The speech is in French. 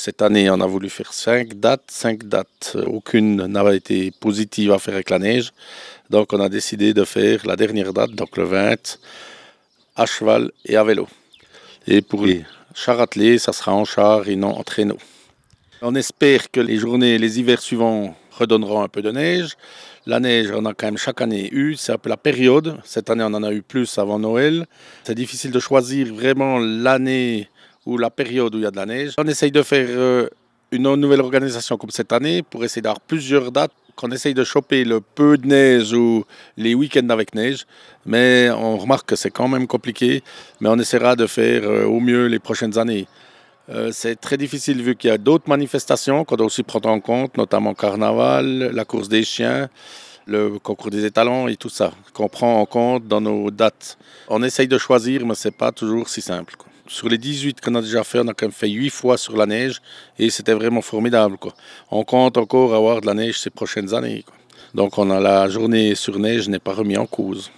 Cette année, on a voulu faire 5 dates. Aucune n'avait été positive à faire avec la neige. Donc, on a décidé de faire la dernière date, donc le 20, à cheval et à vélo. Et pour les chars attelés, ça sera en char et non en traîneau. On espère que les journées et les hivers suivants redonneront un peu de neige. La neige, on a quand même chaque année eu. C'est un peu la période. Cette année, on en a eu plus avant Noël. C'est difficile de choisir vraiment l'année ou la période où il y a de la neige. On essaye de faire une nouvelle organisation comme cette année pour essayer d'avoir plusieurs dates, qu'on essaye de choper le peu de neige ou les week-ends avec neige. Mais on remarque que c'est quand même compliqué. Mais on essaiera de faire au mieux les prochaines années. C'est très difficile vu qu'il y a d'autres manifestations qu'on doit aussi prendre en compte, notamment Carnaval, la course des chiens, le concours des étalons et tout ça, qu'on prend en compte dans nos dates. On essaye de choisir, mais c'est pas toujours si simple, quoi. Sur les 18 qu'on a déjà fait, on a quand même fait 8 fois sur la neige et c'était vraiment formidable, quoi. On compte encore avoir de la neige ces prochaines années, quoi. Donc on a la journée sur neige n'est pas remis en cause.